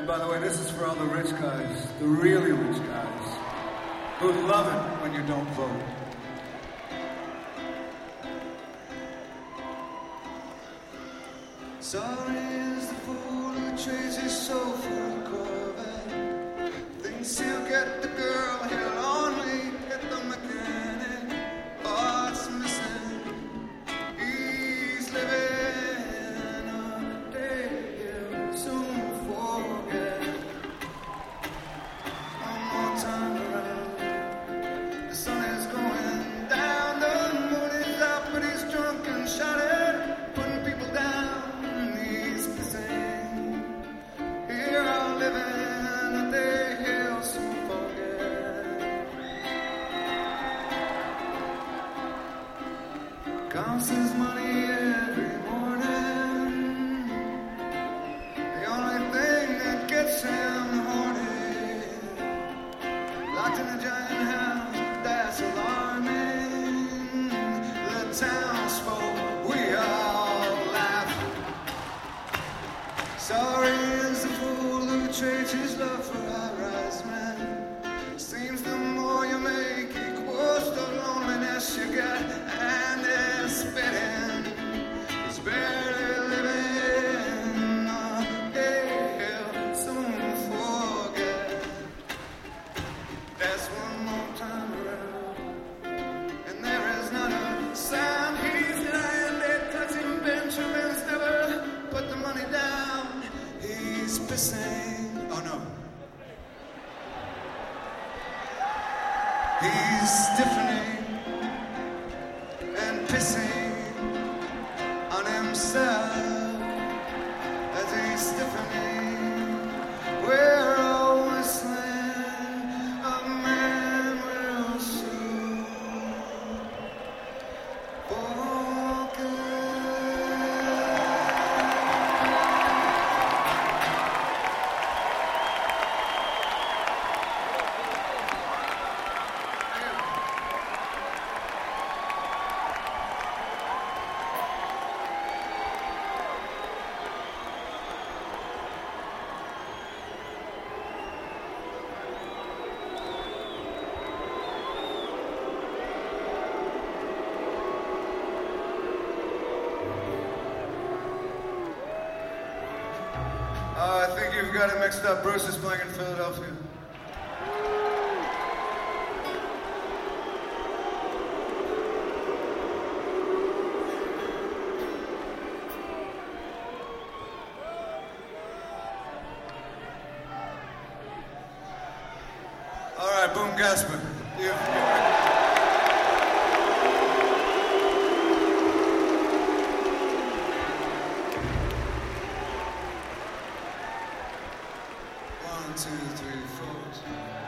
And by the way, this is for all the rich guys, the really rich guys, who love it when you don't vote. Sorry is the fool who trades his soul for a Corvette. Thinks he'll get the girl, he'll only get the mechanic. Parts missing, he's living a day he'll soon forget. One more time around, the sun is going down, the moon is out, but he's drunk and shouting, putting people down. Counts his money every morning. The only thing that gets him horny. Locked in a giant house, that's alarming. The townsfolk, we all laugh. Sorry is the fool who trades his love for high-rise men. Seems the more you make equals the loneliness you get. And spitting, he's barely living. He'll soon forget. That's one more time around, and there is not a sound. He's lying there, touching Benjamin's never put the money down. He's pissing. Oh no. He's stiffening and pissing on himself as he's stiffening. We're all whistling, a man will soon forget. I think you've got it mixed up. Bruce is playing in Philadelphia. All right, Boom Gasper. One, two, three, four.